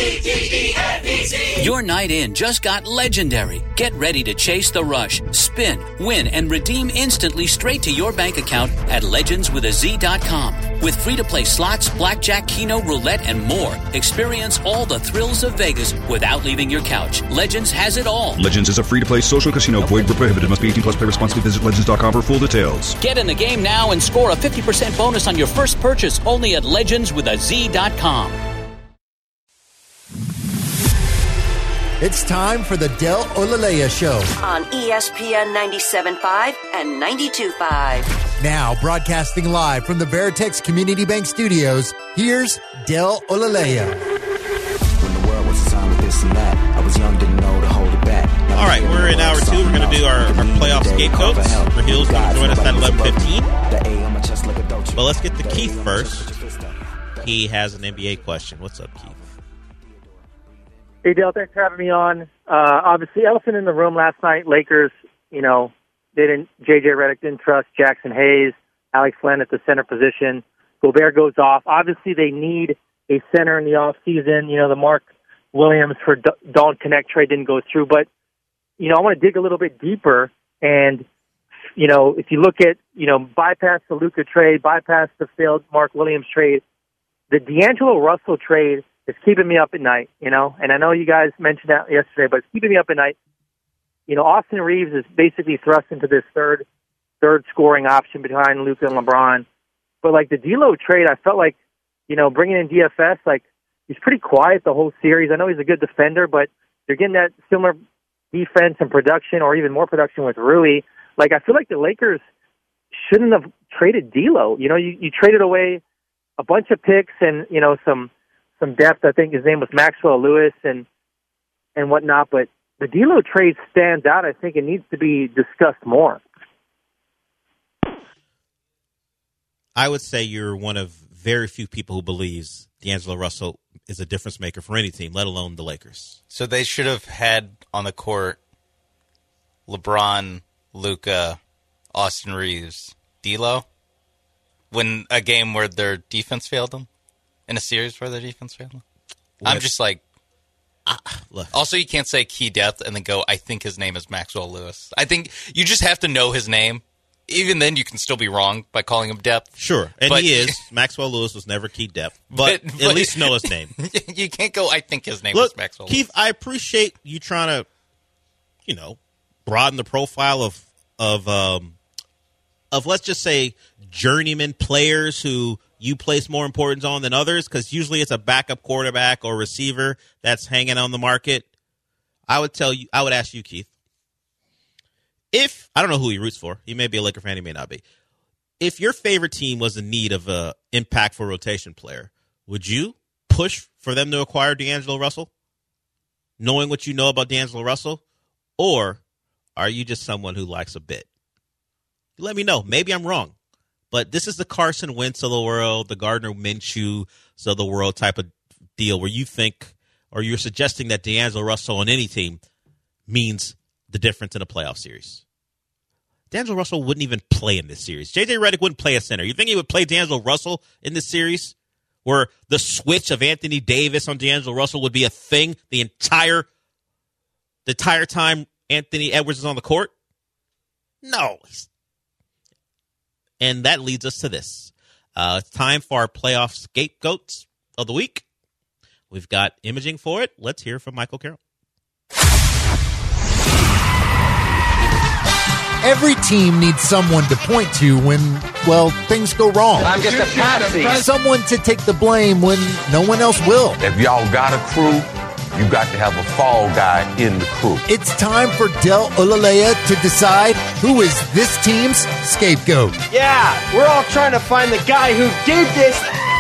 Your night in just got legendary. Get ready to chase the rush, spin, win, and redeem instantly straight to your bank account at legendswithaz.com. With free-to-play slots, blackjack, keno, roulette, and more. Experience all the thrills of Vegas without leaving your couch. Legends has it all. Legends is a free-to-play social casino. Void where prohibited. Must be 18 plus. Play responsibly. Visit legends.com for full details. Get in the game now and score a 50% bonus on your first purchase only at legendswithaz.com. It's time for the Del Olaleya Show on ESPN 97.5 and 92.5. Now broadcasting live from the Veritex Community Bank Studios, here's Del Olaleya. When the world was designed with this and that, I was young, didn't know to hold it back. All right, we're in hour 2. We're going to do our playoff scapegoats. Rahil's going to join us at 11:15. But let's get to Keith first. He has an NBA question. What's up, Keith? Hey, Dale, thanks for having me on. Obviously, elephant in the room last night, Lakers, J.J. Redick didn't trust Jackson Hayes, Alex Len at the center position. Gobert goes off. Obviously, they need a center in the offseason. The Mark Williams for Dalton Connect trade didn't go through. But, I want to dig a little bit deeper. And, if you look at, bypass the Luka trade, bypass the failed Mark Williams trade, the D'Angelo Russell trade is keeping me up at night, and I know you guys mentioned that yesterday, but it's keeping me up at night. Austin Reeves is basically thrust into this third scoring option behind Luka and LeBron. But like the D'Lo trade, I felt like, bringing in DFS, like he's pretty quiet the whole series. I know he's a good defender, but you're getting that similar defense and production, or even more production with Rui. Like I feel like the Lakers shouldn't have traded D'Lo. You traded away a bunch of picks and some depth. I think his name was Maxwell Lewis and whatnot, but the D'Lo trade stands out. I think it needs to be discussed more. I would say you're one of very few people who believes D'Angelo Russell is a difference maker for any team, let alone the Lakers. So they should have had on the court LeBron, Luka, Austin Reeves, D'Lo, when a game where their defense failed them. In a series where their defense failed? I'm just like... Also, you can't say key depth and then go, I think his name is Maxwell Lewis. I think you just have to know his name. Even then, you can still be wrong by calling him depth. Sure, and he is. Maxwell Lewis was never key depth. But at least know his name. You can't go, I think his name is Maxwell Lewis. Keith, I appreciate you trying to, broaden the profile of let's just say, journeyman players who you place more importance on than others, because usually it's a backup quarterback or receiver that's hanging on the market. I would ask you, Keith, if, I don't know who he roots for. He may be a Laker fan, he may not be. If your favorite team was in need of an impactful rotation player, would you push for them to acquire D'Angelo Russell, knowing what you know about D'Angelo Russell? Or are you just someone who likes a bit? Let me know. Maybe I'm wrong. But this is the Carson Wentz of the world, the Gardner Minshew of the world type of deal where you think, or you're suggesting that D'Angelo Russell on any team means the difference in a playoff series. D'Angelo Russell wouldn't even play in this series. J.J. Redick wouldn't play a center. You think he would play D'Angelo Russell in this series, where the switch of Anthony Davis on D'Angelo Russell would be a thing the entire time Anthony Edwards is on the court? No. And that leads us to this. It's time for our playoff scapegoats of the week. We've got imaging for it. Let's hear from Michael Carroll. Every team needs someone to point to when, things go wrong. I'm just a patsy. Someone to take the blame when no one else will. If y'all got a crew, you got to have a fall guy in the crew. It's time for Del Olaleya to decide who is this team's scapegoat. Yeah, we're all trying to find the guy who did this.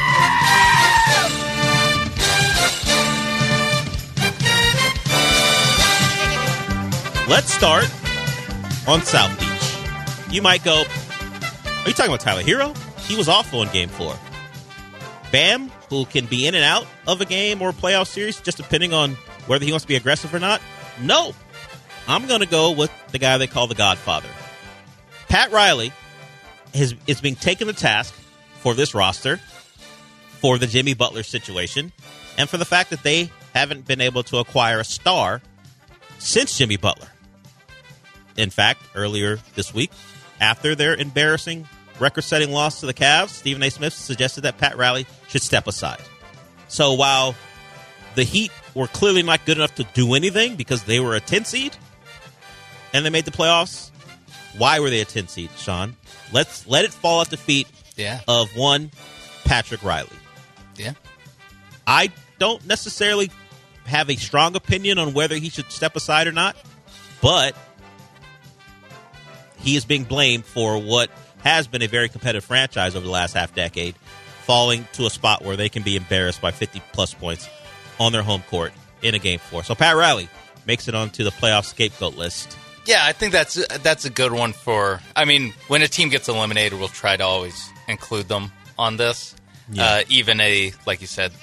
Let's start on South Beach. You might go, are you talking about Tyler Hero? He was awful in Game 4. Bam, who can be in and out of a game or a playoff series, just depending on whether he wants to be aggressive or not? No. I'm going to go with the guy they call the Godfather. Pat Riley is being taken to task for this roster, for the Jimmy Butler situation, and for the fact that they haven't been able to acquire a star since Jimmy Butler. In fact, earlier this week, after their embarrassing record-setting loss to the Cavs, Stephen A. Smith suggested that Pat Riley should step aside. So while the Heat were clearly not good enough to do anything because they were a 10 seed and they made the playoffs, why were they a 10 seed, Sean? Let it fall at the feet of one Patrick Riley. Yeah. I don't necessarily have a strong opinion on whether he should step aside or not, but he is being blamed for what has been a very competitive franchise over the last half decade, falling to a spot where they can be embarrassed by 50-plus points on their home court in a Game 4. So Pat Riley makes it onto the playoff scapegoat list. Yeah, I think that's a good one for... I mean, when a team gets eliminated, we'll try to always include them on this. Yeah. Even like you said,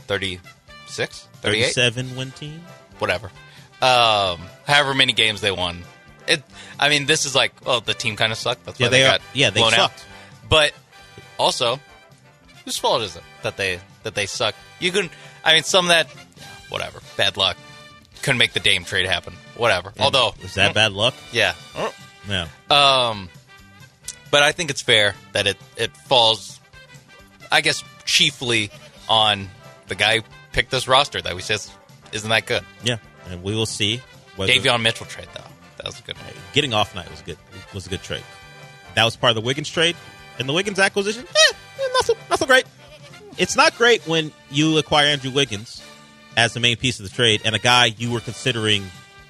36? 38? 37 win team? Whatever. However many games they won. This is like, the team kind of sucked. That's why they got blown out. But also, whose fault is it that they suck? You can, some of that, whatever, bad luck. Couldn't make the Dame trade happen. Whatever. Yeah. Although, was that bad luck? Yeah. Yeah. But I think it's fair that it falls, I guess, chiefly on the guy who picked this roster that we says isn't that good. Yeah, and we will see. Davion Mitchell trade, though. That was a good one. Getting off night was a good trade. That was part of the Wiggins trade. And the Wiggins acquisition, not so great. It's not great when you acquire Andrew Wiggins as the main piece of the trade and a guy you were considering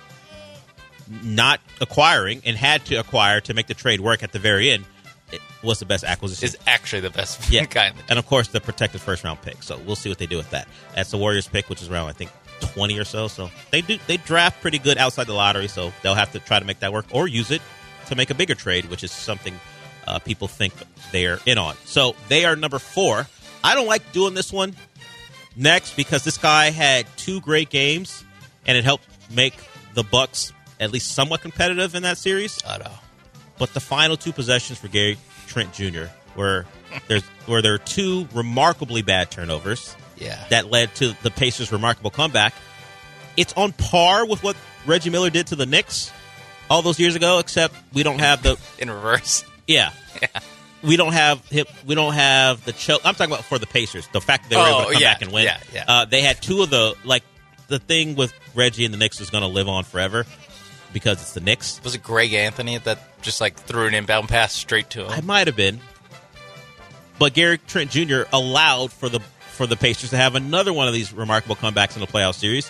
not acquiring and had to acquire to make the trade work at the very end. It was the best acquisition. Is actually the best kind. And, of course, the protected first-round pick. So we'll see what they do with that. That's the Warriors pick, which is around, I think, 20 or so. So they draft pretty good outside the lottery, so they'll have to try to make that work or use it to make a bigger trade, which is something people think they're in on. So they are number 4. I don't like doing this one next because this guy had 2 great games, and it helped make the Bucks at least somewhat competitive in that series. I know. But the final 2 possessions for Gary Trent Jr. where there are 2 remarkably bad turnovers that led to the Pacers' remarkable comeback. It's on par with what Reggie Miller did to the Knicks all those years ago, except we don't have the in reverse. Yeah. We don't have the choke. I'm talking about for the Pacers. The fact that they were able to come back and win. Yeah. They had 2 of the thing with Reggie and the Knicks is going to live on forever because it's the Knicks. Was it Greg Anthony that just threw an inbound pass straight to him? I might have been. But Gary Trent Jr. allowed for the Pacers to have another one of these remarkable comebacks in the playoff series.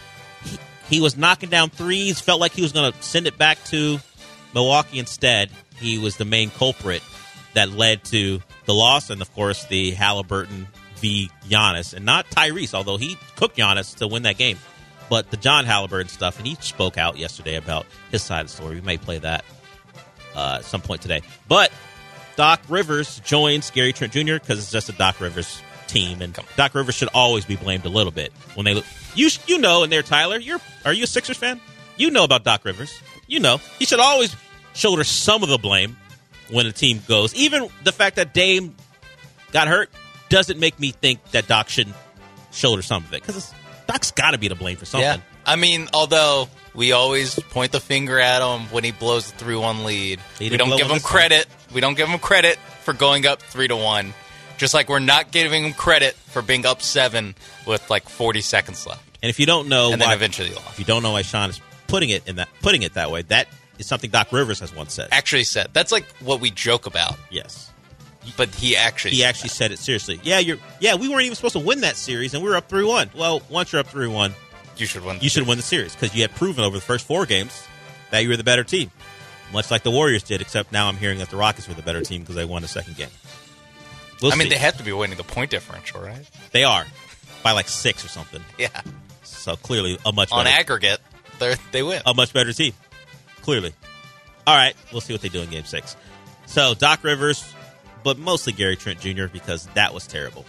He was knocking down threes, felt like he was going to send it back to Milwaukee instead. He was the main culprit that led to the loss and, of course, the Halliburton v. Giannis. And not Tyrese, although he cooked Giannis to win that game. But the John Halliburton stuff, and he spoke out yesterday about his side of the story. We may play that at some point today. But Doc Rivers joins Gary Trent Jr. because it's just a Doc Rivers team, and Doc Rivers should always be blamed a little bit when they look. You know, in there, Tyler. Are you a Sixers fan? You know about Doc Rivers. You know he should always shoulder some of the blame when a team goes. Even the fact that Dame got hurt doesn't make me think that Doc shouldn't shoulder some of it because Doc's got to be to blame for something. Yeah. Although we always point the finger at him when he blows the 3-1 lead, we don't give him credit. We don't give him credit for going up 3-1. Just like we're not giving him credit for being up 7 with 40 seconds left. And if you don't know, then eventually lost. If you don't know why Sean is putting it that way, that is something Doc Rivers has once said. Actually said. That's what we joke about. Yes, but he actually said it seriously. Yeah, we weren't even supposed to win that series, and we were up 3-1. Well, once you're up 3-1, you should win. You should win the series because you had proven over the first 4 games that you were the better team, much like the Warriors did. Except now I'm hearing that the Rockets were the better team because they won the second game. We'll see. They have to be winning the point differential, right? They are by 6 or something. Yeah. So clearly a much better, on aggregate, they win. A much better team. Clearly. All right, we'll see what they do in Game 6. So Doc Rivers, but mostly Gary Trent Jr. because that was terrible.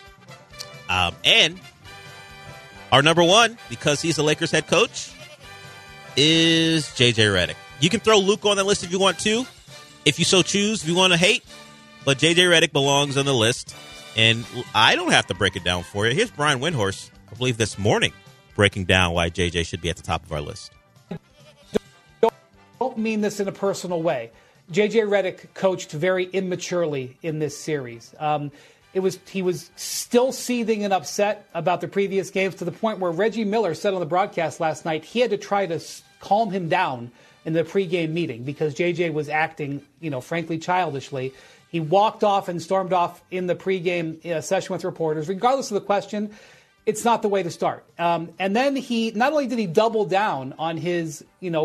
And our number 1, because he's the Lakers head coach, is J.J. Redick. You can throw Luka on that list if you want to, if you so choose, if you want to hate. But J.J. Redick belongs on the list, and I don't have to break it down for you. Here's Brian Windhorst, I believe this morning, breaking down why JJ should be at the top of our list. Don't mean this in a personal way. JJ Redick coached very immaturely in this series. He was still seething and upset about the previous games to the point where Reggie Miller said on the broadcast last night he had to try to calm him down in the pregame meeting because JJ was acting, frankly childishly. He walked off and stormed off in the pregame session with reporters. Regardless of the question, it's not the way to start. And then not only did he double down on his,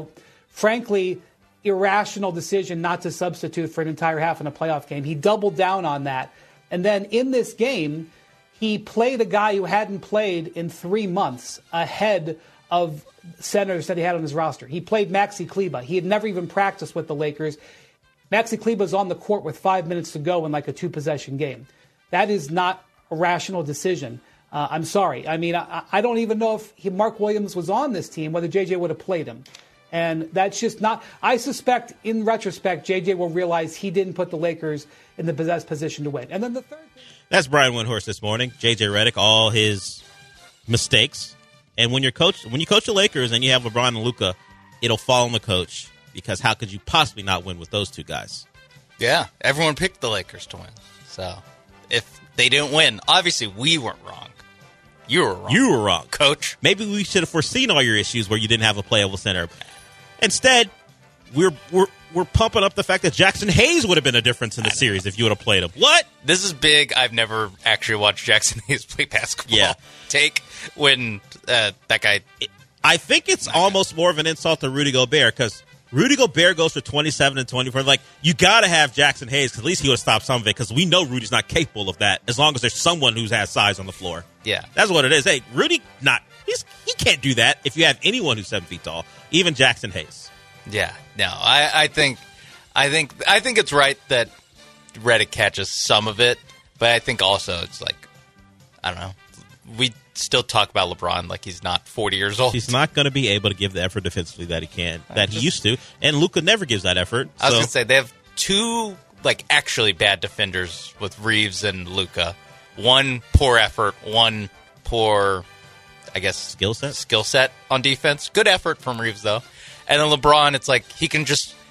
frankly irrational decision not to substitute for an entire half in a playoff game, he doubled down on that. And then in this game, he played a guy who hadn't played in 3 months ahead of centers that he had on his roster. He played Maxi Kleber. He had never even practiced with the Lakers. Maxi Kleber's on the court with 5 minutes to go in like a 2-possession game. That is not a rational decision. I'm sorry. I mean, I don't even know if Mark Williams was on this team, whether JJ would have played him. And that's just not – I suspect, in retrospect, JJ will realize he didn't put the Lakers in the best position to win. And then the third thing – That's Brian Windhorst this morning. JJ Redick, all his mistakes. And when you coach the Lakers and you have LeBron and Luka, it'll fall on the coach because how could you possibly not win with those two guys? Yeah, everyone picked the Lakers to win. So if they didn't win, obviously we weren't wrong. You were wrong, coach. Maybe we should have foreseen all your issues where you didn't have a playable center. Instead, we're pumping up the fact that Jackson Hayes would have been a difference in the series if you would have played him. What? This is big. I've never actually watched Jackson Hayes play basketball. Yeah. Take when that guy. I think it's almost more of an insult to Rudy Gobert because Rudy Gobert goes for 27 and 24. Like, you got to have Jackson Hayes because at least he would have stopped some of it because we know Rudy's not capable of that as long as there's someone who has size on the floor. Yeah. That's what it is. Hey, Rudy, he can't do that if you have anyone who's 7 feet tall, even Jackson Hayes. Yeah. No, I think it's right that Redick catches some of it, but I think also it's like, I don't know. We still talk about LeBron like he's not 40 years old. He's not going to be able to give the effort defensively that he used to, and Luka never gives that effort. I was going to say they have two actually bad defenders with Reeves and Luka. One poor effort, one poor, I guess, skill set on defense. Good effort from Reeves though. And then LeBron, it's like he can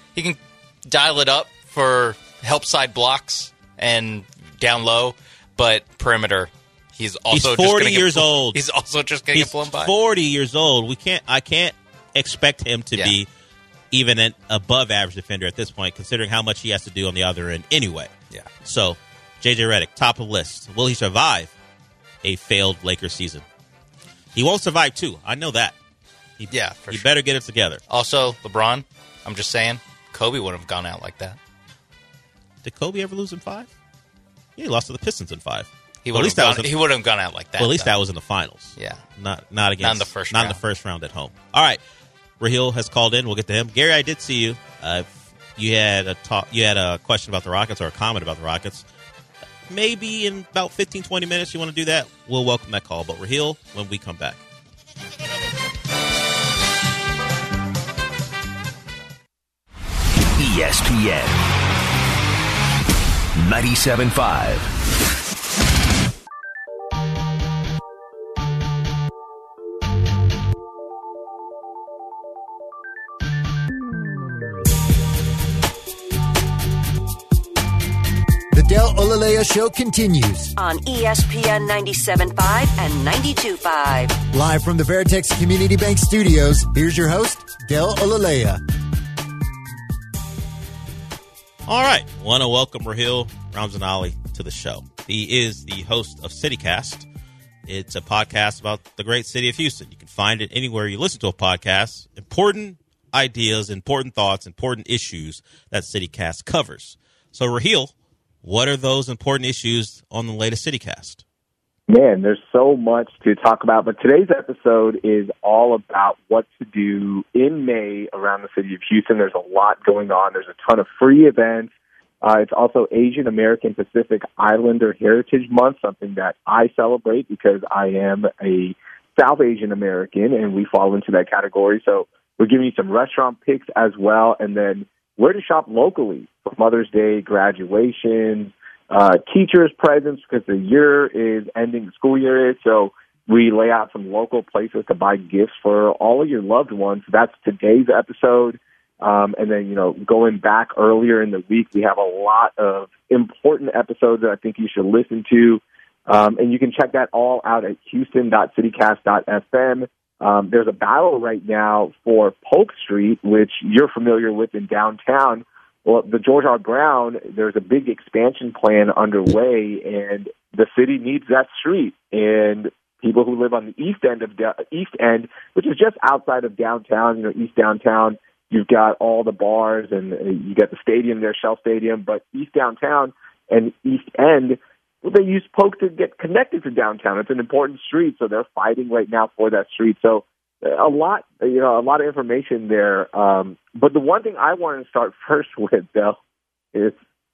dial it up for help side blocks and down low, but perimeter. He's 40 years old. He's also just going to get blown by. 40 years old. I can't expect him to be even an above average defender at this point, considering how much he has to do on the other end anyway. Yeah. So, JJ Redick, top of the list. Will he survive a failed Lakers season? He won't survive two. I know that. He better get it together. Also, LeBron, I'm just saying, Kobe wouldn't have gone out like that. Did Kobe ever lose in 5? He lost to the Pistons in 5. He would have gone out like that. Well, at least that was in the finals. Yeah. Not against. Not in the first round. Not in the first round at home. All right. Raheel has called in. We'll get to him. Gary, I did see you. You had a question about the Rockets or a comment about the Rockets. Maybe in about 15, 20 minutes you want to do that. We'll welcome that call. But Raheel, when we come back. ESPN 97.5. The Del Olaleya Show continues on ESPN 97.5 and 92.5. Live from the Veritex Community Bank Studios, here's your host, Del Olaleya. All right. Want to welcome Raheel Ramzanali to the show. He is the host of CityCast. It's a podcast about the great city of Houston. You can find it anywhere you listen to a podcast. Important ideas, important thoughts, important issues that CityCast covers. So, Raheel, what are those important issues on the latest CityCast? Man, there's so much to talk about, but today's episode is all about what to do in May around the city of Houston. There's a lot going on. There's a ton of free events. It's also Asian American Pacific Islander Heritage Month, something that I celebrate because I am a South Asian American, and we fall into that category. So we're giving you some restaurant picks as well, and then where to shop locally for Mother's Day, graduation, teachers' presents because the year is ending, the school year is. So We lay out some local places to buy gifts for all of your loved ones. That's today's episode. And then, going back earlier in the week, we have a lot of important episodes that I think you should listen to. And you can check that all out at houston.citycast.fm. There's a battle right now for Polk Street, which you're familiar with in downtown. Well, the George R. Brown, there's a big expansion plan underway, and the city needs that street. And people who live on the east end, which is just outside of downtown, East Downtown, you've got all the bars and you got the stadium there, Shell Stadium, but East Downtown and East End, well, they use Polk to get connected to downtown. It's an important street, so they're fighting right now for that street. So a lot of information there. But the one thing I wanted to start first with, though, is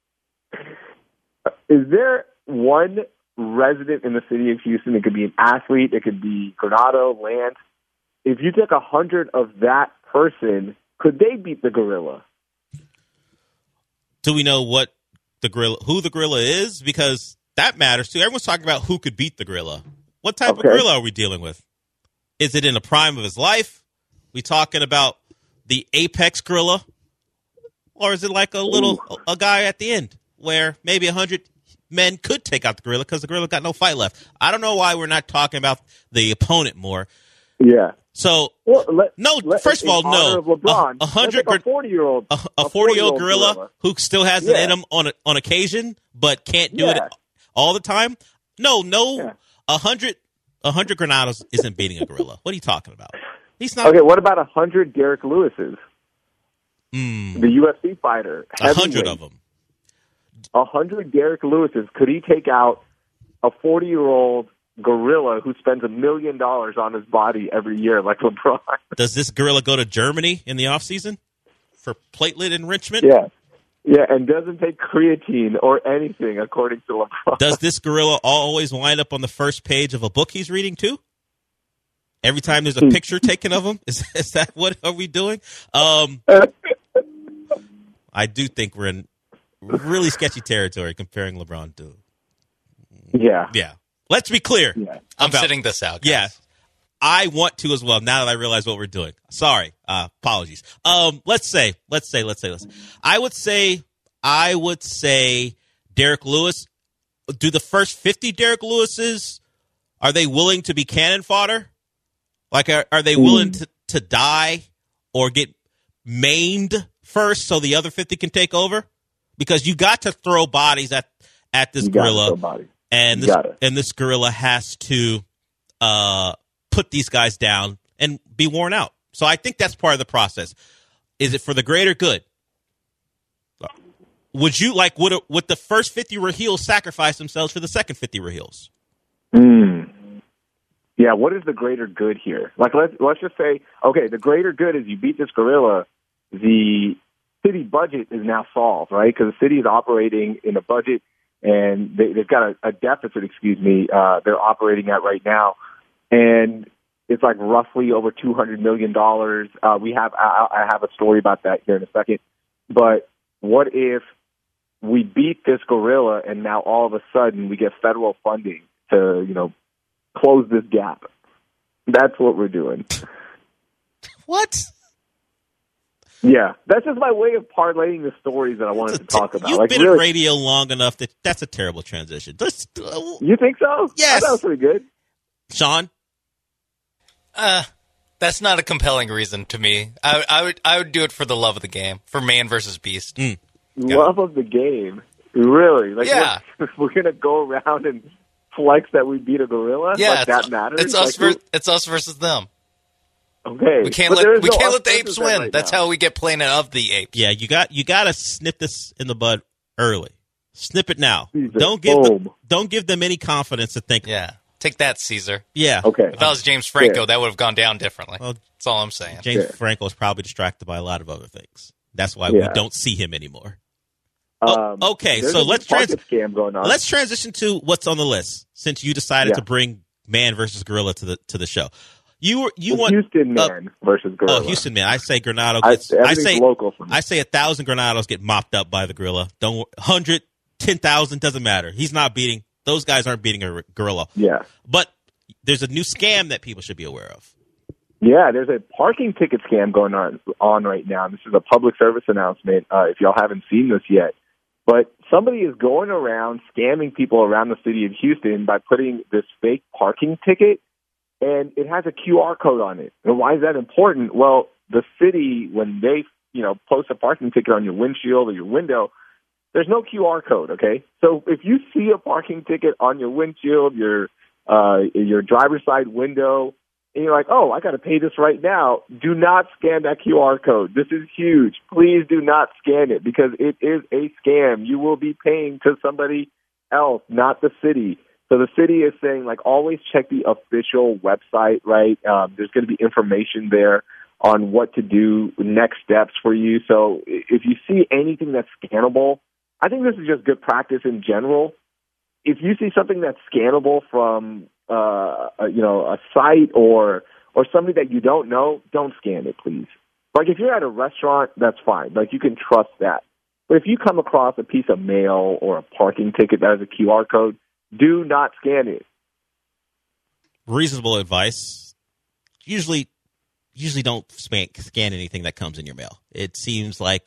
there one resident in the city of Houston? It could be an athlete, it could be Granado, Lance. If you took 100 of that person, could they beat the gorilla? Do we know who the gorilla is? Because that matters too. Everyone's talking about who could beat the gorilla. What type of gorilla are we dealing with? Is it in the prime of his life? We talking about the apex gorilla? Or is it like a guy at the end where maybe 100 men could take out the gorilla because the gorilla got no fight left? I don't know why we're not talking about the opponent more. Yeah. So, first of all, no. LeBron, a 40-year-old gorilla who still has it in him on occasion, but can't do it all the time. No. 100 Granados isn't beating a gorilla. What are you talking about? He's not. Okay, what about 100 Derek Lewises? The UFC fighter. 100 of them. 100 Derek Lewises. Could he take out a 40-year-old gorilla who spends $1 million on his body every year like LeBron? Does this gorilla go to Germany in the offseason for platelet enrichment? Yeah, and doesn't take creatine or anything, according to LeBron. Does this gorilla always wind up on the first page of a book he's reading, too? Every time there's a picture taken of him? Is that what are we doing? I do think we're in really sketchy territory comparing LeBron to... Yeah. Let's be clear. Yeah. I'm sitting this out, guys. Yeah. I want to as well, now that I realize what we're doing. Sorry. Apologies. Let's say. I would say Derek Lewis. Do the first 50 Derek Lewises, are they willing to be cannon fodder? Like, are they willing to die or get maimed first so the other 50 can take over? Because you got to throw bodies at this gorilla. And this gorilla has to put these guys down and be worn out. So I think that's part of the process. Is it for the greater good? Would you would the first 50 Rahils sacrifice themselves for the second 50 Rahils? Yeah, what is the greater good here? Like, let's just say, okay, the greater good is you beat this gorilla, the city budget is now solved, right? Because the city is operating in a budget, and they've got a deficit, they're operating at right now. And it's like roughly over $200 million. I have a story about that here in a second. But what if we beat this gorilla and now all of a sudden we get federal funding to, close this gap? That's what we're doing. What? Yeah, that's just my way of parlaying the stories that I wanted to talk about. You've been in radio long enough that's a terrible transition. You think so? Yes. That was pretty good. Sean? That's not a compelling reason to me. I would do it for the love of the game, for man versus beast. Love of the game? Really? Yeah. We're going to go around and flex that we beat a gorilla? Yeah. Like that matters? It's us versus them. Okay. We can't let the apes win. Right, that's how we get Planet of the Apes. Yeah, you got to snip this in the bud early. Snip it now. Caesar. Don't give them any confidence to think. Yeah. Take that, Caesar. Yeah. Okay. If that was James Franco, that would have gone down differently. Well, that's all I'm saying. James Franco is probably distracted by a lot of other things. That's why we don't see him anymore. Okay, so let's transition to what's on the list. Since you decided to bring man versus gorilla to the show, you want Houston man versus gorilla. Oh, Houston man. I say Granado. Local for me. I say 1,000 Granados get mopped up by the gorilla. 110,000 doesn't matter. He's not beating. Those guys aren't beating a gorilla. Yeah. But there's a new scam that people should be aware of. Yeah, there's a parking ticket scam going on right now. This is a public service announcement if y'all haven't seen this yet. But somebody is going around scamming people around the city of Houston by putting this fake parking ticket, and it has a QR code on it. And why is that important? Well, the city, when they post a parking ticket on your windshield or your window, there's no QR code, okay? So if you see a parking ticket on your windshield, your driver's side window, and you're like, oh, I got to pay this right now, do not scan that QR code. This is huge. Please do not scan it because it is a scam. You will be paying to somebody else, not the city. So the city is saying, like, always check the official website, right? There's going to be information there on what to do, next steps for you. So if you see anything that's scannable, I think this is just good practice in general. If you see something that's scannable from a site or somebody that you don't know, don't scan it, please. Like if you're at a restaurant, that's fine. Like you can trust that. But if you come across a piece of mail or a parking ticket that has a QR code, do not scan it. Reasonable advice. Usually don't scan anything that comes in your mail. It seems like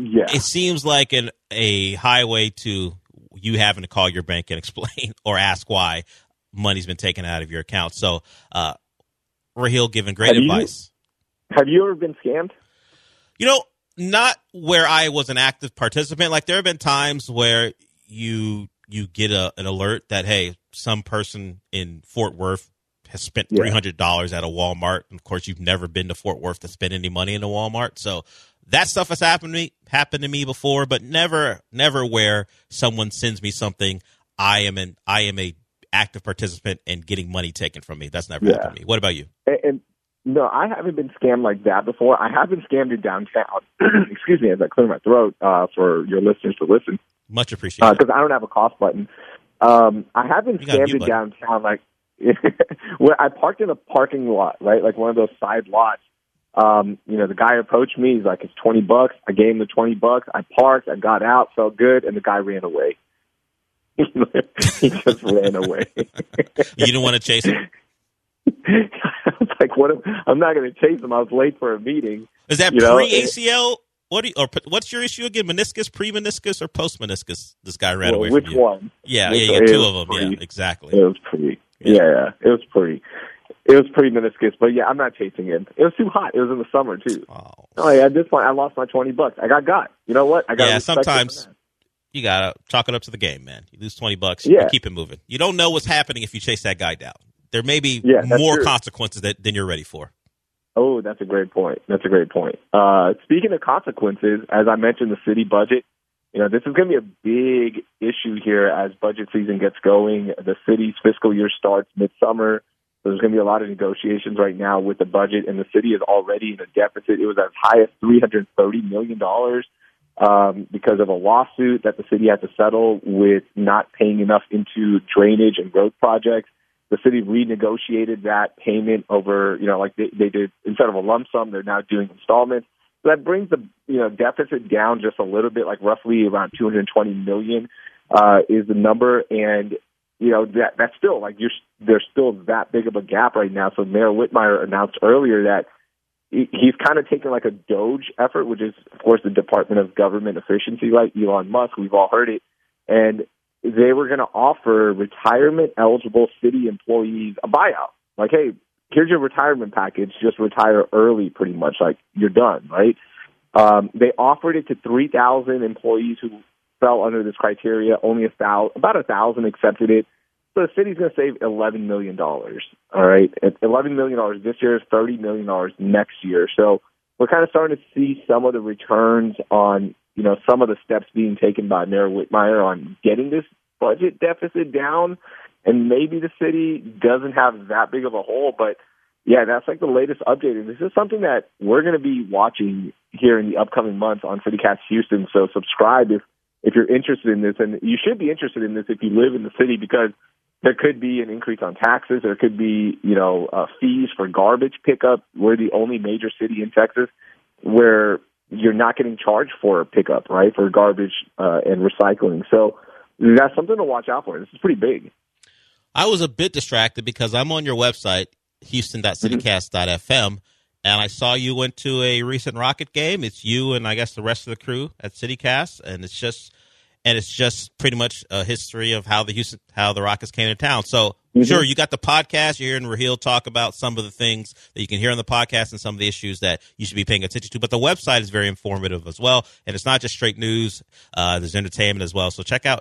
a highway to you having to call your bank and explain or ask why money's been taken out of your account. So, Raheel giving great advice. Have you ever been scammed? Not where I was an active participant. Like there have been times where you get an alert that, hey, some person in Fort Worth has spent $300 at a Walmart. And of course, you've never been to Fort Worth to spend any money in a Walmart. So that stuff has happened to me before, but never where someone sends me something. I am a active participant in getting money taken from me. That's never happened to me. What about you? And no, I haven't been scammed like that before. I have been scammed in downtown. Excuse me, as I clear my throat for your listeners to listen. Much appreciated. Because I don't have a cough button. I have been scammed in downtown, like where I parked in a parking lot, right, like one of those side lots. The guy approached me. He's like, "It's $20." I gave him the $20. I parked. I got out. Felt good, and the guy ran away. He just ran away. You didn't want to chase him? I was like, "What? I'm not going to chase him. I was late for a meeting." Is that pre-ACL? What's your issue again? Meniscus, pre-meniscus, or post-meniscus? This guy ran away from you. Which one? Yeah, you got two of them. Pre. Yeah, exactly. It was pre. Yeah, it was pre. It was pre-meniscus, but yeah, I'm not chasing him. It was too hot. It was in the summer too. At this point, I lost my $20. I got. You know what? I got. Yeah, sometimes you gotta chalk it up to the game, man. You lose $20, you keep it moving. You don't know what's happening if you chase that guy down. There may be more consequences than you're ready for. Oh, that's a great point. Speaking of consequences, as I mentioned, the city budget. This is going to be a big issue here as budget season gets going. The city's fiscal year starts midsummer. So there's going to be a lot of negotiations right now with the budget, and the city is already in a deficit. It was as high as $330 million because of a lawsuit that the city had to settle with not paying enough into drainage and road projects. The city renegotiated that payment over, like they did, instead of a lump sum, they're now doing installments. So that brings the deficit down just a little bit, like roughly around $220 million is the number, and that's still like there's still that big of a gap right now. So Mayor Whitmire announced earlier that he's kind of taking like a DOGE effort, which is of course the Department of Government Efficiency, like Elon Musk. We've all heard it, and they were going to offer retirement eligible city employees a buyout. Like, hey, here's your retirement package. Just retire early, pretty much. Like you're done, right? They offered it to 3,000 employees who fell under this criteria. Only about 1,000 accepted it. So the city's going to save $11 million. All right, $11 million this year, $30 million next year. So we're kind of starting to see some of the returns on some of the steps being taken by Mayor Whitmire on getting this budget deficit down. And maybe the city doesn't have that big of a hole, but yeah, that's like the latest update. And this is something that we're going to be watching here in the upcoming months on CityCast Houston. So subscribe if you're interested in this, and you should be interested in this if you live in the city, because there could be an increase on taxes. There could be, fees for garbage pickup. We're the only major city in Texas where you're not getting charged for pickup, right, for garbage and recycling. So that's something to watch out for. This is pretty big. I was a bit distracted because I'm on your website, houston.citycast.fm, and I saw you went to a recent Rocket game. It's you and I guess the rest of the crew at CityCast, and it's just pretty much a history of how the Rockets came to town. So sure, you got the podcast. You're hearing Raheel talk about some of the things that you can hear on the podcast and some of the issues that you should be paying attention to. But the website is very informative as well, and it's not just straight news. There's entertainment as well. So check out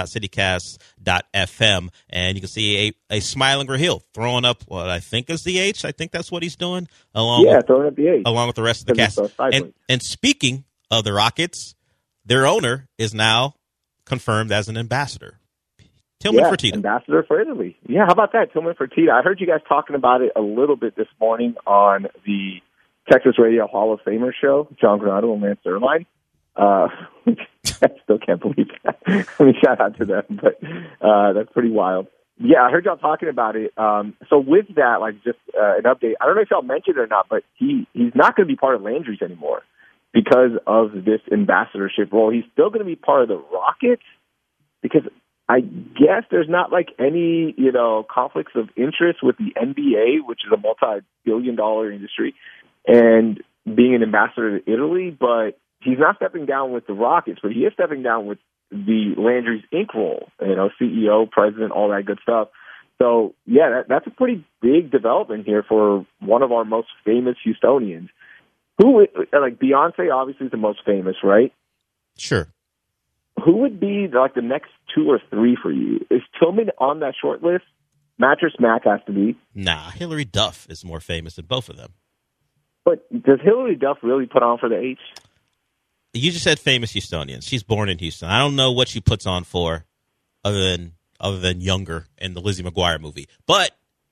houston.citycast.fm, and you can see a smiling Raheel throwing up what I think is the H. I think that's what he's doing. Throwing up the H. Along with the rest of the cast. And speaking of the Rockets, their owner is now confirmed as an ambassador. Tillman Fertitta. Ambassador for Italy. Yeah, how about that, Tillman Fertitta? I heard you guys talking about it a little bit this morning on the Texas Radio Hall of Famer show, John Granado and Lance Erline. I still can't believe that. I mean, shout out to them, but that's pretty wild. Yeah, I heard y'all talking about it. So with that, like just an update, I don't know if y'all mentioned it or not, but he's not going to be part of Landry's anymore because of this ambassadorship role. He's still going to be part of the Rockets because I guess there's not like any, conflicts of interest with the NBA, which is a multi-billion-dollar industry, and being an ambassador to Italy, but he's not stepping down with the Rockets, but he is stepping down with the Landry's Inc. role, CEO, president, all that good stuff. So, yeah, that's a pretty big development here for one of our most famous Houstonians. Who, like Beyonce obviously is the most famous, right? Sure. Who would be like the next 2 or 3 for you? Is Tillman on that short list? Mattress Mac has to be. Nah, Hillary Duff is more famous than both of them. But does Hillary Duff really put on for the H? You just said famous Houstonians. She's born in Houston. I don't know what she puts on for other than Younger in the Lizzie McGuire movie. But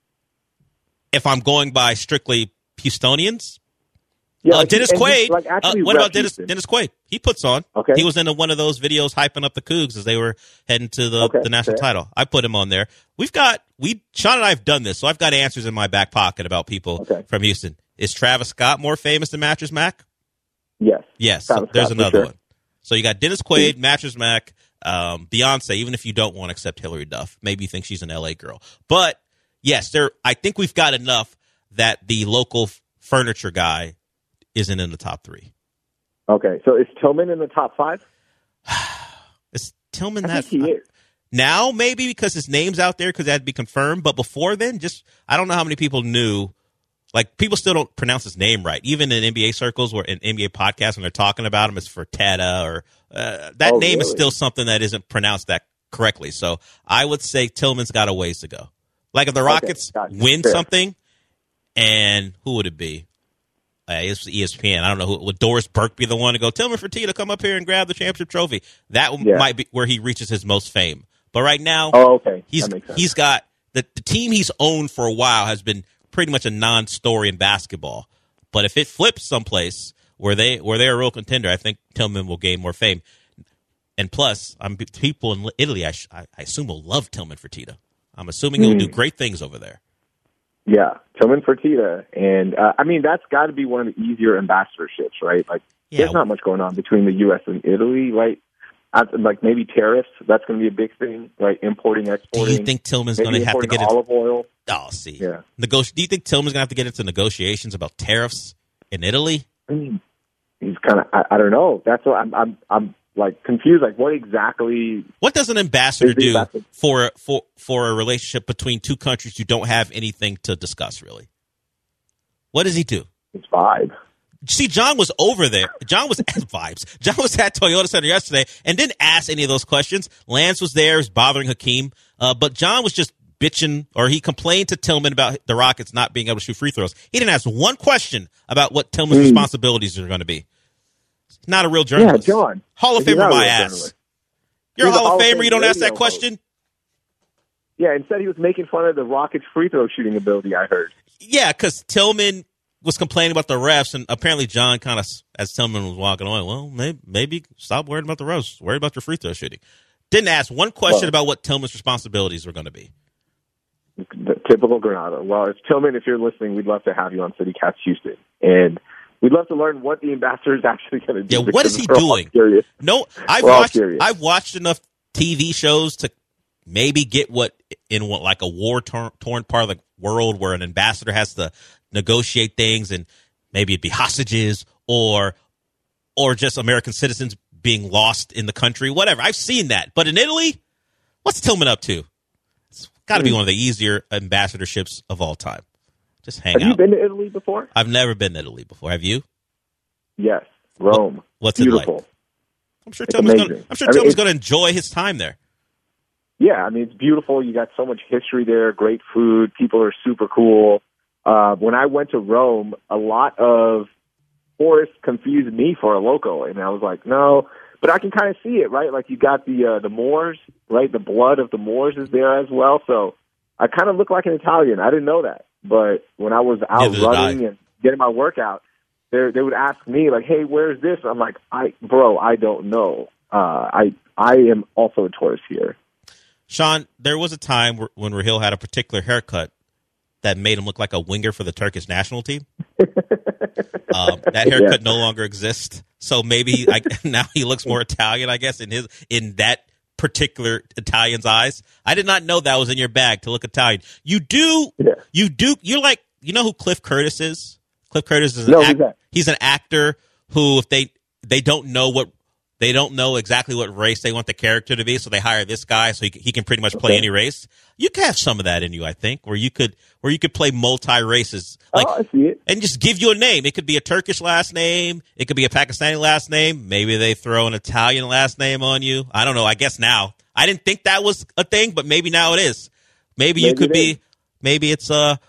if I'm going by strictly Houstonians, Dennis Quaid. What about Dennis Quaid? He puts on. Okay. He was in one of those videos hyping up the Cougs as they were heading to the national title. I put him on there. Sean and I have done this, so I've got answers in my back pocket about people from Houston. Is Travis Scott more famous than Mattress Mac? Yes. So there's another one. So you got Dennis Quaid, Mattress Mac, Beyonce, even if you don't want to accept Hillary Duff. Maybe you think she's an LA girl. But, yes, I think we've got enough that the local furniture guy isn't in the top 3. Okay, so is Tillman in the top 5? Is Tillman I think he is. Now, maybe because his name's out there because that had to be confirmed. But before then, I don't know how many people knew. Like, people still don't pronounce his name right. Even in NBA circles or in NBA podcasts when they're talking about him, it's Fertitta or that name is still something that isn't pronounced that correctly. So I would say Tillman's got a ways to go. Like if the Rockets win something, and who would it be? It's ESPN. I don't know. Would Doris Burke be the one to go, Tillman Fertitta, come up here and grab the championship trophy? That might be where he reaches his most fame. But right now, he's got the team he's owned for a while has been pretty much a non-story in basketball. But if it flips someplace where they're a real contender, I think Tillman will gain more fame. And plus, people in Italy, I assume, will love Tillman Fertitta. I'm assuming he'll do great things over there. Yeah, Tillman Fertitta. And, that's got to be one of the easier ambassadorships, right? Like, there's not much going on between the U.S. and Italy, right? Like, maybe tariffs, that's going to be a big thing, right? Importing, exporting. Do you think Tillman's going to have to get into olive oil? Oh, see. Yeah. Do you think Tillman's going to have to get into negotiations about tariffs in Italy? I mean, he's kind of, I don't know. That's what I'm like confused. Like, what exactly? What does an ambassador do for a relationship between two countries who don't have anything to discuss? Really, what does he do? It's vibe. See, John was over there. John was at vibes. John was at Toyota Center yesterday and didn't ask any of those questions. Lance was there, was bothering Hakeem, but John was just bitching, or he complained to Tillman about the Rockets not being able to shoot free throws. He didn't ask one question about what Tillman's responsibilities are going to be. Not a real journalist. Yeah, John. Hall of Famer, my ass. Journalist. You're a Hall of Famer, you don't ask that question? Yeah, instead he was making fun of the Rockets' free throw shooting ability, I heard. Yeah, because Tillman was complaining about the refs, and apparently John kind of, as Tillman was walking away, well, maybe stop worrying about the refs. Worry about your free throw shooting. Didn't ask one question about what Tillman's responsibilities were going to be. The typical Granada. Well, it's Tillman, if you're listening, we'd love to have you on CityCast Houston. And we'd love to learn what the ambassador is actually going to do. Yeah, what is he doing? No, I've watched enough TV shows to maybe get like a war-torn part of the world where an ambassador has to negotiate things, and maybe it'd be hostages or just American citizens being lost in the country, whatever. I've seen that. But in Italy, what's Tillman up to? It's got to be one of the easier ambassadorships of all time. Just hang out. Have you been to Italy before? I've never been to Italy before. Have you? Yes. Rome. What's beautiful. it like? I'm sure Tillman's going to enjoy his time there. Yeah, I mean, it's beautiful. You got so much history there, great food. People are super cool. When I went to Rome, a lot of tourists confused me for a local, and I was like, no, but I can kind of see it, right? Like, you got the Moors, right? The blood of the Moors is there as well, so I kind of look like an Italian. I didn't know that, but when I was out running and getting my workout, they would ask me, like, hey, where's this? I'm like, I don't know. I am also a tourist here. Sean, there was a time when Raheel had a particular haircut that made him look like a winger for the Turkish national team. That haircut no longer exists, so maybe now he looks more Italian, I guess, in that particular Italian's eyes. I did not know that was in your bag to look Italian. You do. You're like, you know who Cliff Curtis is? Cliff Curtis is he's an actor who, if they don't know exactly what race they want the character to be, so they hire this guy so he can pretty much play any race. You can have some of that in you, I think, where you could play multi races, like, I see it. and just give you a name. It could be a Turkish last name, it could be a Pakistani last name. Maybe they throw an Italian last name on you. I don't know. I guess now. I didn't think that was a thing, but maybe now it is. Maybe you could be. Maybe it's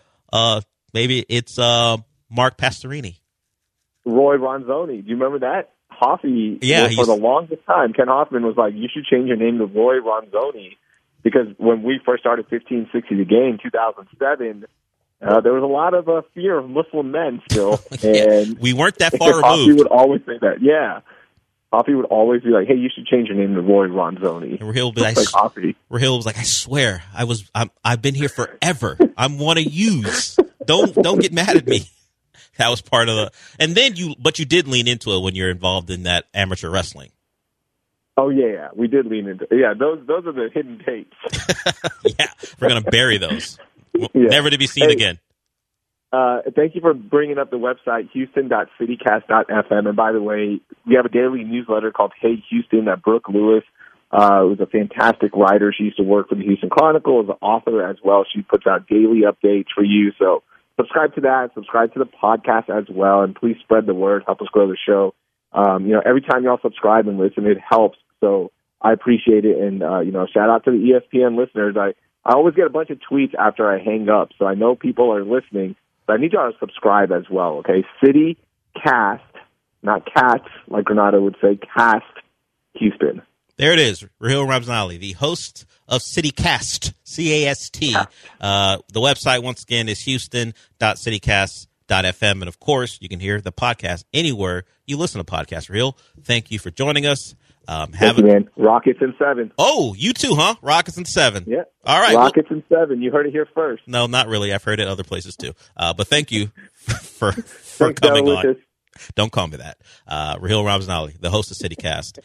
Mark Pastorini. Roy Ronzoni. Do you remember that? Hoffy, for the longest time, Ken Hoffman was like, you should change your name to Roy Ronzoni, because when we first started 1560 The Game, 2007, there was a lot of fear of Muslim men still. And we weren't that far removed. Hoffy would always say that, Hoffy would always be like, hey, you should change your name to Roy Ronzoni. Raheel was like, I swear, I've been here forever. I'm one of yous. Don't get mad at me. That was part of and then you did lean into it when you're involved in that amateur wrestling. Oh yeah, we did lean into it. Yeah, those are the hidden tapes. Yeah, we're gonna bury those, never to be seen again. Thank you for bringing up the website Houston.citycast.fm. And by the way, we have a daily newsletter called Hey Houston that Brooke Lewis, was a fantastic writer. She used to work for the Houston Chronicle as an author as well. She puts out daily updates for you. So subscribe to that. Subscribe to the podcast as well, and please spread the word. Help us grow the show. Every time y'all subscribe and listen, it helps. So I appreciate it. And shout out to the ESPN listeners. I always get a bunch of tweets after I hang up, so I know people are listening. But I need y'all to subscribe as well. Okay, City Cast, not Cats, like Granado would say. Cast Houston. There it is. Raheel Ramzanali, the host of CityCast, C-A-S-T. The website, once again, is houston.citycast.fm. And, of course, you can hear the podcast anywhere you listen to podcasts. Raheel, thank you for joining us. Thank you, man. Rockets in 7. Oh, you too, huh? Rockets in 7. Yeah. All right. Rockets in 7. You heard it here first. No, not really. I've heard it other places, too. But thank you for coming on. Don't call me that. Raheel Ramzanali, the host of CityCast.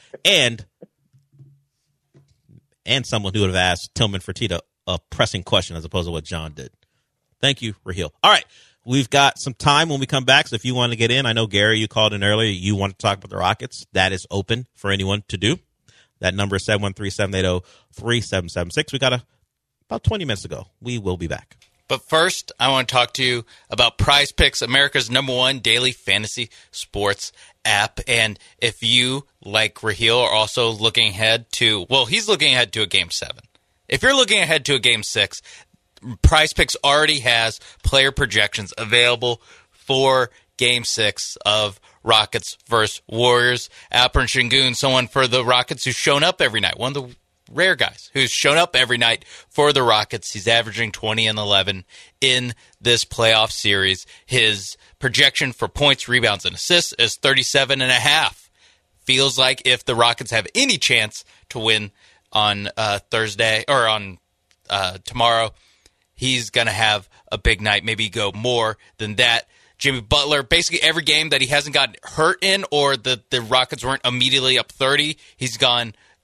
And someone who would have asked Tillman Fertitta a pressing question as opposed to what John did. Thank you, Raheel. All right. We've got some time when we come back, so if you want to get in, I know, Gary, you called in earlier. You want to talk about the Rockets. That is open for anyone to do. That number is 713-780-3776. We got about 20 minutes ago. We will be back. But first, I want to talk to you about Prize Picks, America's #1 daily fantasy sports app. And if you, like Raheel, are also looking ahead to, he's looking ahead to a Game 7. If you're looking ahead to a Game 6, Prize Picks already has player projections available for Game 6 of Rockets versus Warriors. Alperen Sengun, someone for the Rockets who's shown up every night, one of the rare guys who's shown up every night for the Rockets. He's averaging 20 and 11 in this playoff series. His projection for points, rebounds, and assists is 37.5. Feels like if the Rockets have any chance to win on Thursday or on tomorrow, he's going to have a big night, maybe go more than that. Jimmy Butler, basically every game that he hasn't gotten hurt in or the Rockets weren't immediately up 30, he's gone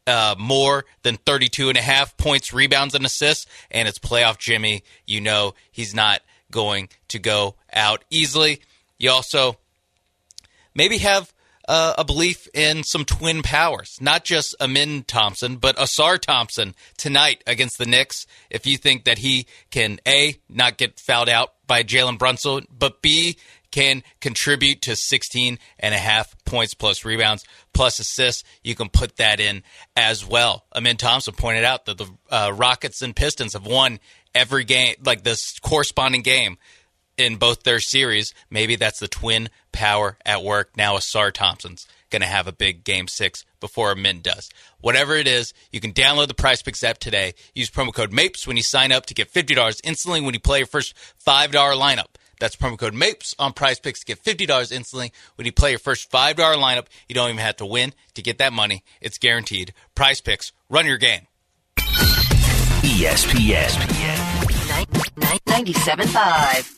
more than 32.5 points, rebounds, and assists, and it's playoff Jimmy. You know he's not going to go out easily. You also maybe have a belief in some twin powers, not just Amin Thompson, but Ausar Thompson tonight against the Knicks. If you think that he can, A, not get fouled out by Jalen Brunson, but B, can contribute to 16.5 points plus rebounds plus assists, you can put that in as well. Amin Thompson pointed out that the Rockets and Pistons have won every game, like this corresponding game in both their series. Maybe that's the twin power at work. Now Ausar Thompson's going to have a big Game 6 before Amin does. Whatever it is, you can download the PrizePicks app today. Use promo code MAPES when you sign up to get $50 instantly when you play your first $5 lineup. That's promo code MAPES on PrizePicks to get $50 instantly when you play your first $5 lineup. You don't even have to win to get that money. It's guaranteed. PrizePicks, run your game. ESPN 97.5.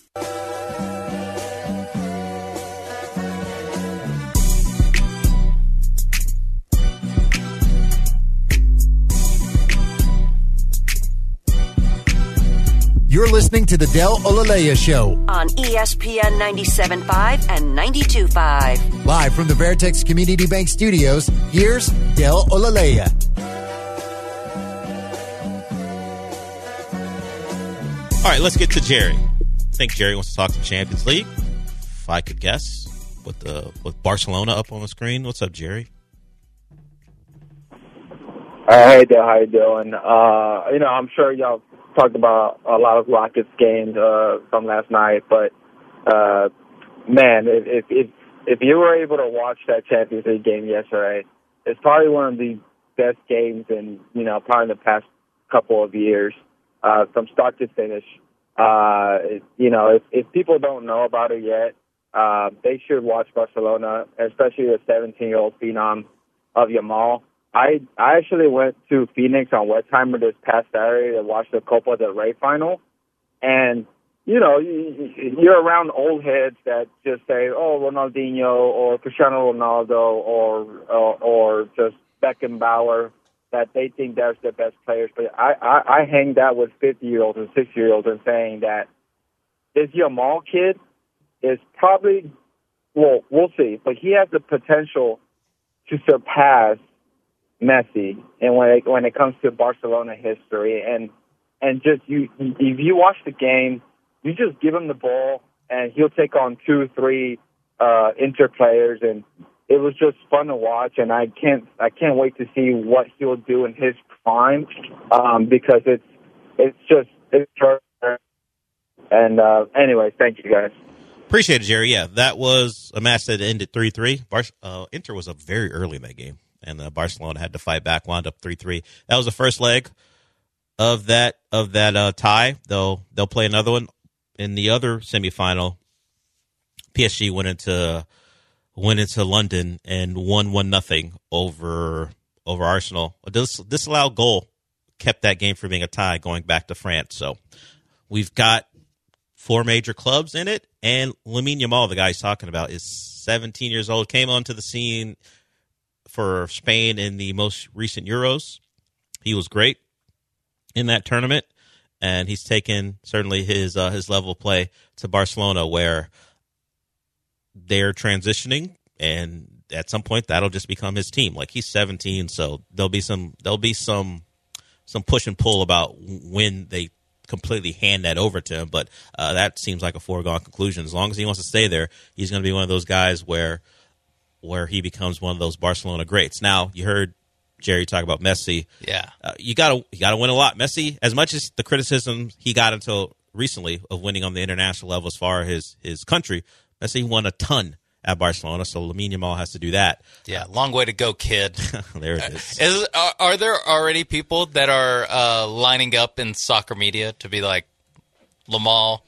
You're listening to the Del Olaleya Show On ESPN 97.5 and 92.5. Live from the Veritex Community Bank Studios, here's Del Olaleya. All right, let's get to Jerry. I think Jerry wants to talk some Champions League. If I could guess, with Barcelona up on the screen. What's up, Jerry? Hey, Del, how you doing? I'm sure y'all talked about a lot of Rockets games from last night, but man, if you were able to watch that Champions League game yesterday, it's probably one of the best games in probably in the past couple of years, from start to finish. If people don't know about it yet, they should watch Barcelona, especially the 17-year-old phenom of Yamal. I actually went to Phoenix on Westheimer this past Saturday to watch the Copa del Rey final, and you're around old heads that just say, "Oh, Ronaldinho or Cristiano Ronaldo or just Beckenbauer," that they think they're the best players. But I hang that with 50-year-olds and 60-year-olds and saying that this Yamal kid is probably, well, we'll see, but he has the potential to surpass Messi, and when it comes to Barcelona history, and just if you watch the game, you just give him the ball, and he'll take on 2-3 Inter players, and it was just fun to watch. And I can't wait to see what he'll do in his prime, because it's. And anyway, thank you guys. Appreciate it, Jerry. Yeah, that was a match that ended 3-3. Inter was up very early in that game, and Barcelona had to fight back, wound up 3-3. That was the first leg of that tie. They'll play another one in the other semifinal. PSG went into London and won 1-0 over Arsenal. A disallowed goal kept that game from being a tie going back to France. So we've got 4 major clubs in it, and Lamine Yamal, the guy he's talking about, is 17 years old, came onto the scene for Spain in the most recent Euros. He was great in that tournament, and he's taken certainly his level of play to Barcelona, where they're transitioning, and at some point that'll just become his team. Like, he's 17, so there'll be some push and pull about when they completely hand that over to him, but that seems like a foregone conclusion. As long as he wants to stay there, he's going to be one of those guys where he becomes one of those Barcelona greats. Now, you heard Jerry talk about Messi. Yeah, you gotta win a lot. Messi, as much as the criticism he got until recently of winning on the international level as far as his country, Messi won a ton at Barcelona, so Lamine Yamal has to do that. Yeah, long way to go, kid. There it is. Are there already people that are lining up in soccer media to be like, Yamal?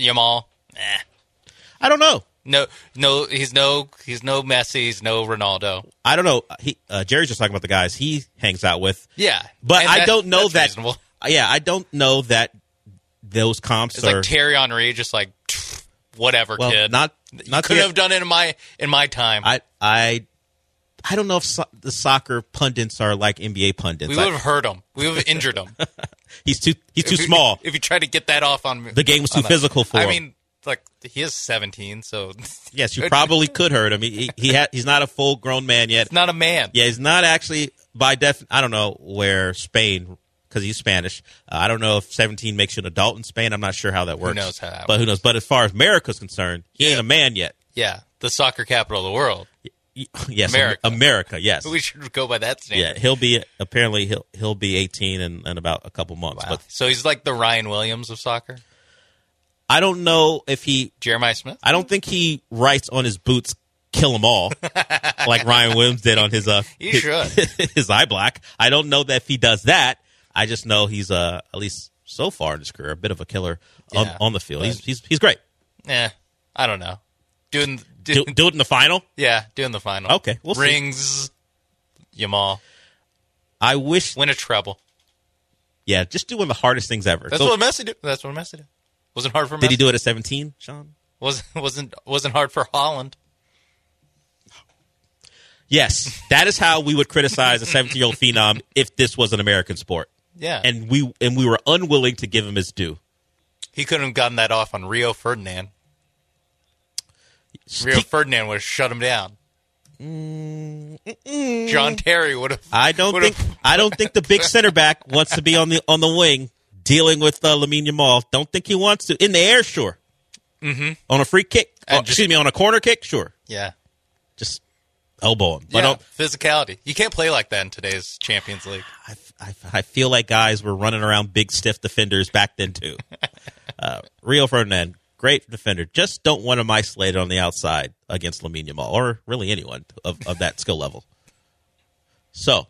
I don't know. No, he's no Messi, he's no Ronaldo. I don't know. Jerry's just talking about the guys he hangs out with. Yeah, but I don't know that. Reasonable. Yeah, I don't know that those comps it's are like Thierry Henry, just like whatever, well, kid. Not could have done it in my time. I don't know if the soccer pundits are like NBA pundits. We would have hurt him. We would have injured him. He's too small. If you try to get that off on me. The game was too physical for him. I mean, like, he is 17, so. Yes, you probably could hurt him. He's not a full-grown man yet. He's not a man. Yeah, he's not actually, I don't know where Spain, because he's Spanish. I don't know if 17 makes you an adult in Spain. I'm not sure how that works. Who knows how that But who knows? But as far as America's concerned, he ain't a man yet. Yeah, the soccer capital of the world. Yes, America, yes. We should go by that standard. Yeah, he'll be 18 in about a couple months. Wow. So he's like the Ryan Williams of soccer? I don't know if Jeremiah Smith? I don't think he writes on his boots, kill them all, like Ryan Williams did on his his eye black. I don't know that if he does that. I just know he's at least so far in his career a bit of a killer on the field. He's great. Yeah, I don't know. Do it in the final? Yeah, do it in the final. Okay, we'll Rings, see. Yamal. I wish win a treble. Yeah, just do one of the hardest things ever. That's what Messi did. Wasn't hard for Messi. Did he do it at 17, Sean? Wasn't hard for Holland. Yes, that is how we would criticize a 17-year-old phenom if this was an American sport. Yeah, and we were unwilling to give him his due. He couldn't have gotten that off on Rio Ferdinand. Rio Ferdinand would have shut him down. John Terry would have. I don't think the big center back wants to be on the wing dealing with Lamine Yamal. Don't think he wants to. In the air, sure. Mm-hmm. On a free kick, on a corner kick, sure. Yeah, just elbow him. Yeah, physicality. You can't play like that in today's Champions League. I feel like guys were running around big, stiff defenders back then, too. Rio Ferdinand, great defender. Just don't want him isolated on the outside against Lamine Yamal, or really anyone of that skill level. So,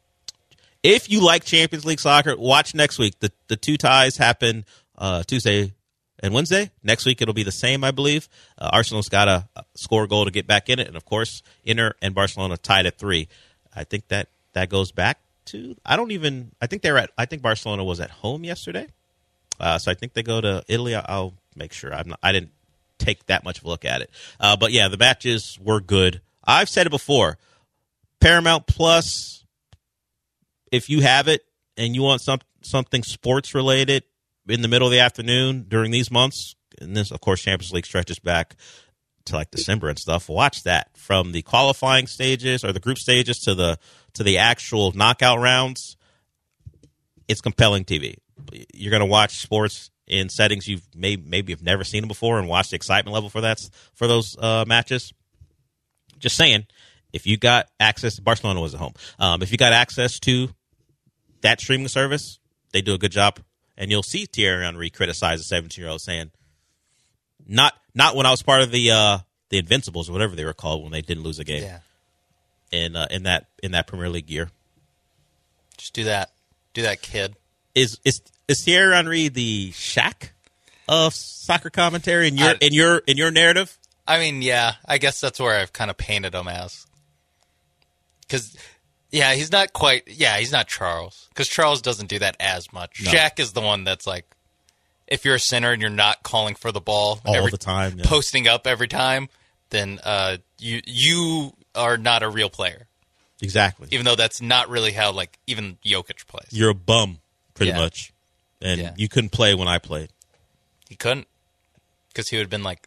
if you like Champions League soccer, watch next week. The two ties happen Tuesday and Wednesday. Next week, it'll be the same, I believe. Arsenal's got to score a goal to get back in it. And, of course, Inter and Barcelona tied at 3. I think that goes back to – I think Barcelona was at home yesterday. So I think they go to Italy. I'll make sure. I didn't take that much of a look at it. But, yeah, the matches were good. I've said it before. Paramount Plus, if you have it and you want something sports-related in the middle of the afternoon during these months, and this, of course, Champions League stretches back to like December and stuff, watch that. From the qualifying stages or the group stages to the actual knockout rounds, it's compelling TV. You're going to watch sports in settings maybe you've never seen them before and watch the excitement level for those matches. Just saying, if you got access, Barcelona was at home. If you got access to that streaming service, they do a good job. And you'll see Thierry Henry criticize a 17-year-old saying, not when I was part of the Invincibles or whatever they were called when they didn't lose a game. Yeah. In that Premier League year. Just do that. Do that, kid. Is Thierry Henry the Shaq of soccer commentary in your narrative? I mean, yeah, I guess that's where I've kind of painted him as. Because, yeah, he's not Charles. Because Charles doesn't do that as much. No. Shaq is the one that's like, if you're a center and you're not calling for the ball all the time, yeah. Posting up every time, then you are not a real player. Exactly. Even though that's not really how, like, even Jokic plays. You're a bum, pretty much. And you couldn't play when I played. He couldn't. Because he would have been, like,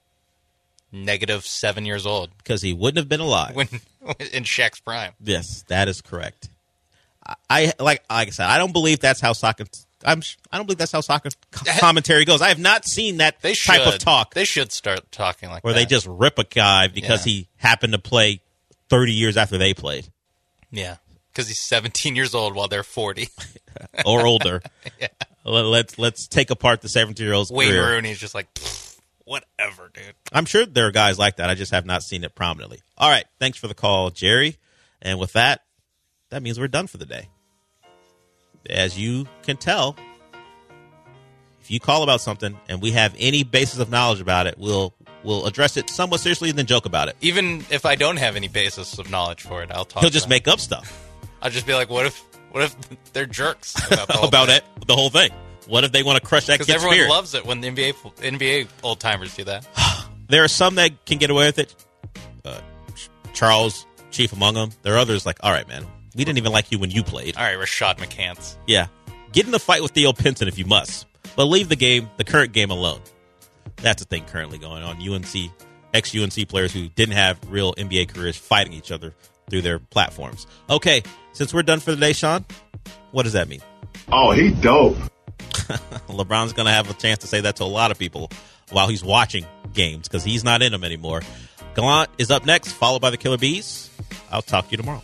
-7 years old. Because he wouldn't have been alive. In Shaq's prime. Yes, that is correct. Like I said, I don't believe that's how soccer... I don't believe that's how soccer commentary goes. I have not seen that type of talk. They should start talking like that. Where they just rip a guy because he happened to play 30 years after they played. Yeah, because he's 17 years old while they're 40. Or older. Yeah. Let's take apart the 17-year-old's Wayne career. Rooney's just like, whatever, dude. I'm sure there are guys like that. I just have not seen it prominently. All right, thanks for the call, Jerry. And with that means we're done for the day. As you can tell, if you call about something and we have any basis of knowledge about it, we'll address it somewhat seriously and then joke about it. Even if I don't have any basis of knowledge for it, I'll talk. He'll just make up stuff. I'll just be like, what if they're jerks about the whole thing? What if they want to crush that kid's spirit? Because everyone loves it when the NBA old timers do that. There are some that can get away with it. Charles chief among them. There are others like, all right, man, we didn't even like you when you played. All right, Rashad McCants. Yeah. Get in the fight with Theo Pinson if you must, but leave the current game alone. That's the thing currently going on. UNC, ex-UNC players who didn't have real NBA careers fighting each other through their platforms. Okay, since we're done for the day, Sean, what does that mean? Oh, he dope. LeBron's going to have a chance to say that to a lot of people while he's watching games because he's not in them anymore. Gallant is up next, followed by the Killer Bees. I'll talk to you tomorrow.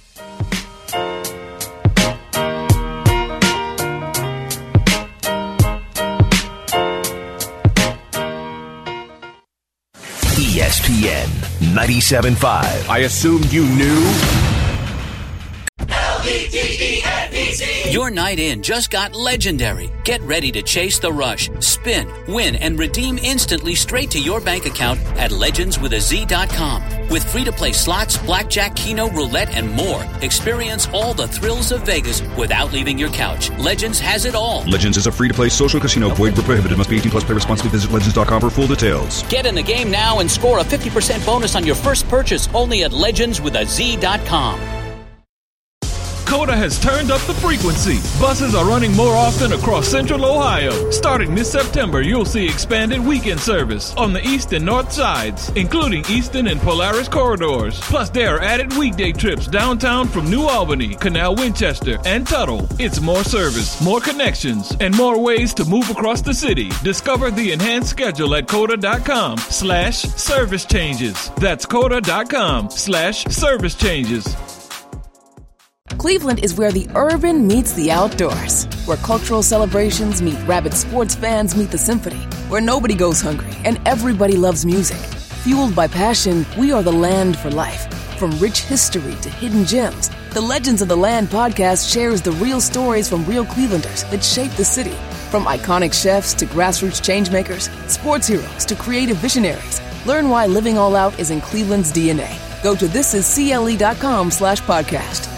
ESPN 97.5. I assumed you knew. Your night in just got legendary. Get ready to chase the rush, spin, win, and redeem instantly straight to your bank account at legendswithaz.com. With free-to-play slots, blackjack, keno, roulette, and more. Experience all the thrills of Vegas without leaving your couch. Legends has it all. Legends is a free-to-play social casino. Void where prohibited. Must be 18 plus. Play responsibly. Visit legends.com for full details. Get in the game now and score a 50% bonus on your first purchase only at legendswithaz.com. Coda has turned up the frequency. Buses are running more often across central Ohio. Starting this September, you'll see expanded weekend service on the east and north sides, including Eastern and Polaris corridors. Plus, there are added weekday trips downtown from New Albany, Canal Winchester, and Tuttle. It's more service, more connections, and more ways to move across the city. Discover the enhanced schedule at Coda.com/service changes. That's Coda.com/service changes. Cleveland is where the urban meets the outdoors, where cultural celebrations meet rabid sports fans meet the symphony, where nobody goes hungry and everybody loves music. Fueled by passion, we are the land for life. From rich history to hidden gems, the Legends of the Land podcast shares the real stories from real Clevelanders that shape the city. From iconic chefs to grassroots changemakers, sports heroes to creative visionaries, learn why living all out is in Cleveland's DNA. Go to thisiscle.com/podcast.